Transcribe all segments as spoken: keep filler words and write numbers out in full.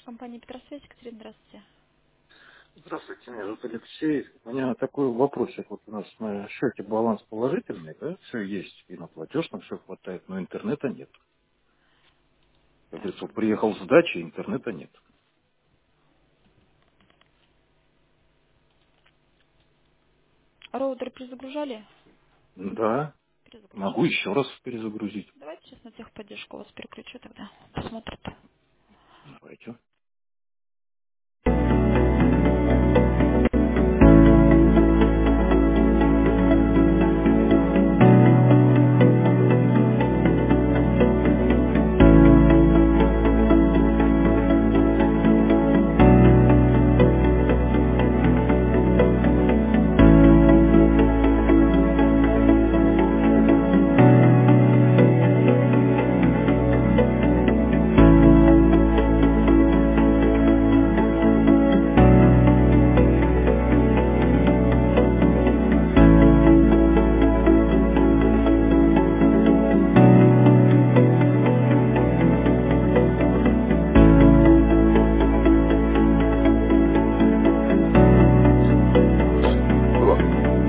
Компания Петросвязь, Екатерина, здравствуйте. Здравствуйте, меня зовут Алексей. У меня такой вопросик. Вот у нас на счете баланс положительный, да, все есть, и на платеж нам все хватает, но интернета нет. Как Так, говорится, вот приехал с дачи, интернета нет. роутер перезагружали? Да, могу Перезагружали. еще раз перезагрузить. Давайте сейчас на техподдержку вас переключу тогда. Посмотрит. Давайте. Алло.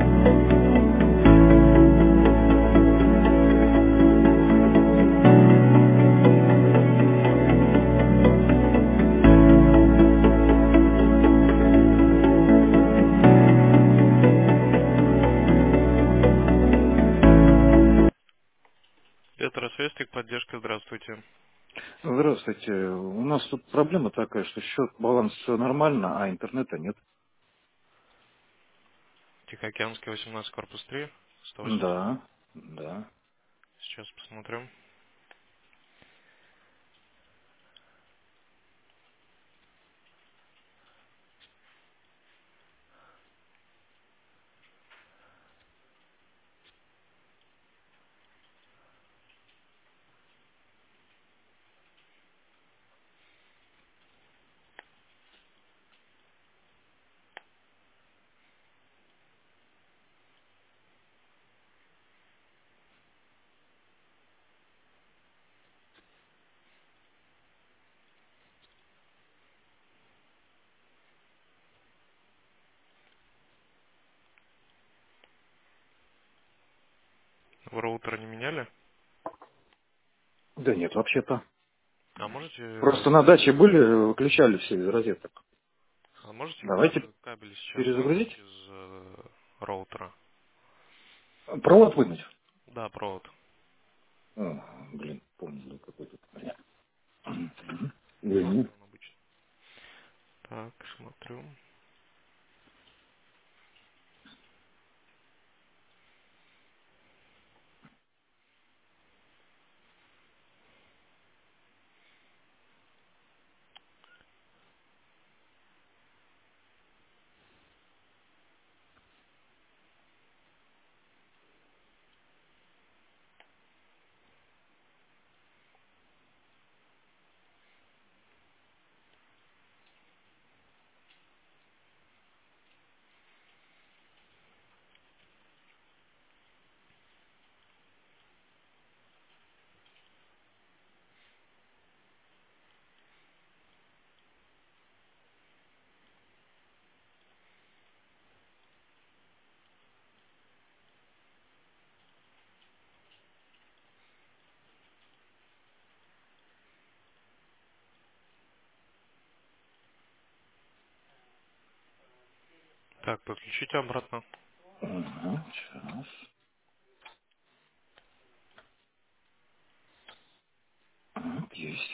Петросвязь, техподдержка, здравствуйте. Здравствуйте. У нас тут проблема такая, что счет, баланс все нормально, а интернета нет. Тихоокеанский, восемнадцать, корпус три, сто восемьдесят. Да, да. Сейчас посмотрим. Вы роутер не меняли? Да нет, вообще-то. А можете, Просто э, на даче были, выключали все из розеток. а можете Давайте э, кабель сейчас вынуть перезагрузить. из э, роутера? Провод вынуть. Да, провод. О, блин, помню, какой тут у меня. Белый Блин, он обычно. Так, смотрю. Так, подключите обратно. ага, сейчас. Вот есть.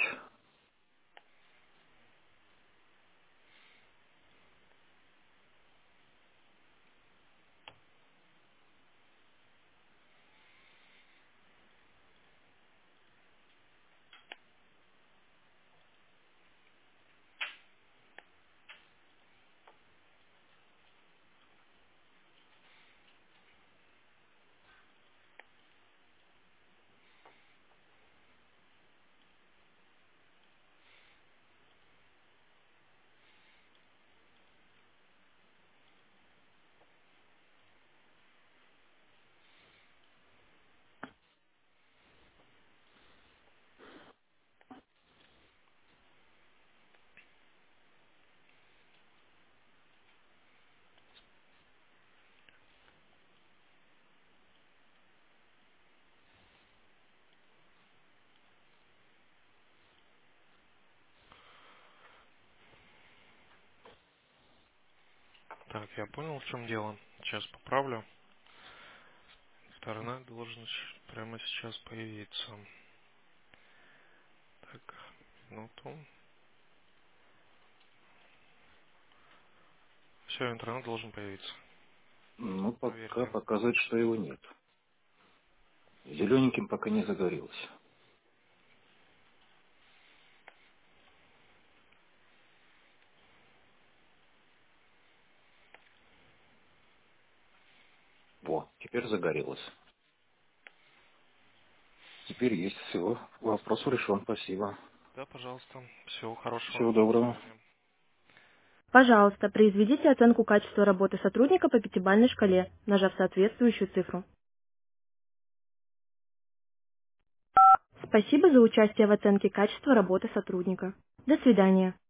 Так, я понял, в чем дело. Сейчас поправлю. Интернет должен щ- прямо сейчас появиться. Так, минуту. Все, интернет должен появиться. Ну, пока Проверьте. показывает, что его нет. Зелененьким пока не загорелось. Во, теперь загорелось. Теперь есть все. Вопрос решен. Спасибо. Да, пожалуйста. Всего хорошего. Всего До доброго. свидания. Пожалуйста, произведите оценку качества работы сотрудника по пятибалльной шкале, нажав соответствующую цифру. Спасибо за участие в оценке качества работы сотрудника. До свидания.